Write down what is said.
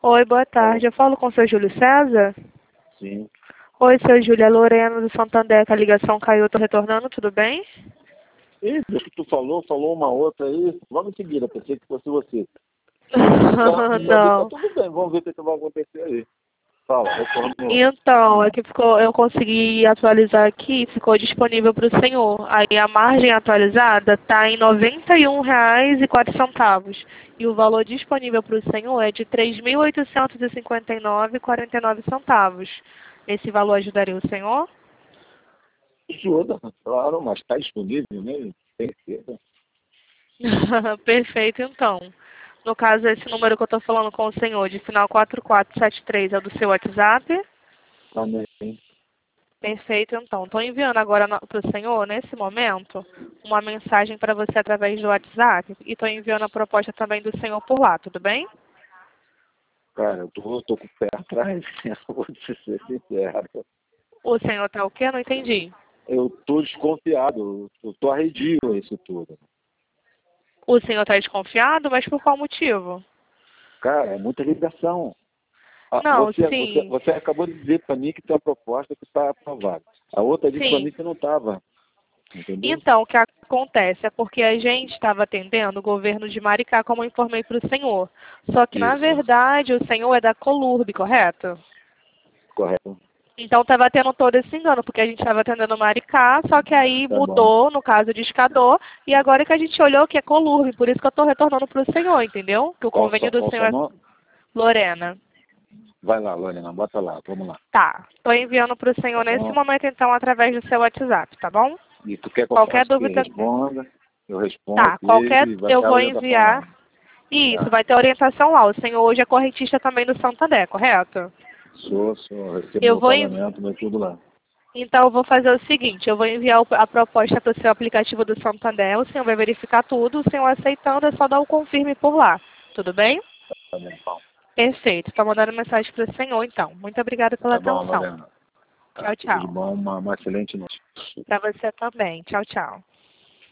Oi, boa Alô? tarde. Eu falo com o seu Júlio César? Sim. Oi, seu Júlio. É Lorena do Santander, que a ligação caiu. Eu tô retornando, tudo bem? Ih, do que tu falou uma outra aí, logo em seguida, pensei que fosse você. Então, tá Não. tudo bem, vamos ver o que vai acontecer aí. Fala, retorno. Então, é que eu consegui atualizar aqui, ficou disponível para o senhor. Aí a margem atualizada está em R$ 91,04. E o valor disponível para o senhor é de R$ 3.859,49. Esse valor ajudaria o senhor? Ajuda, claro, mas está disponível, né? Tem certeza. Perfeito, então. No caso, esse número que eu estou falando com o senhor, de final 4473, é do seu WhatsApp? Também. Perfeito, então. Estou enviando agora para o senhor, nesse momento, uma mensagem para você através do WhatsApp e estou enviando a proposta também do senhor por lá, tudo bem? Cara, eu tô com o pé atrás, eu vou te ser sincero. O senhor está o quê? Não entendi. Eu tô desconfiado, eu tô arredio a isso tudo. O senhor está desconfiado, mas por qual motivo? Cara, é muita ligação. Não, sim. Você acabou de dizer para mim que tem uma proposta que está aprovada. A outra disse para mim Sim. que não estava. Entendeu? Então, o que acontece é porque a gente estava atendendo o governo de Maricá, como eu informei para o senhor. Só que, na Isso, verdade, o senhor é da Colurb, correto? correto. Então estava tendo todo esse engano, porque a gente estava atendendo Maricá, só que aí Tá bom. mudou, no caso de Escador, e agora que a gente olhou que é Colurb, por isso que eu estou retornando para o senhor, entendeu? Que o convênio do Qual senhor seu é nome? Lorena. Vai lá, Lorena, bota lá, vamos lá. Tá, estou enviando para o Tá senhor nesse bom? momento, então, através do seu WhatsApp, tá bom? E tu quer que eu Qualquer faça o quê? dúvida, Responda, eu respondo tá, aqui qualquer, e vai eu ter a vou orientação lá. enviar. Isso, Tá? vai ter orientação lá. O senhor hoje é correntista também do Santander, correto? Recebo Eu meu vou, pagamento, vai tudo lá. Então, eu vou fazer o seguinte, eu vou enviar a proposta para o seu aplicativo do Santander, o senhor vai verificar tudo, o senhor aceitando é só dar o confirme por lá, tudo bem? Tá bem, então. Perfeito, estou mandando mensagem para o senhor, então. Muito obrigada pela Tá bom, atenção. Lorena. Tá, Tchau, tudo de tchau. bom, uma excelente noite. Para você também. Tchau, tchau.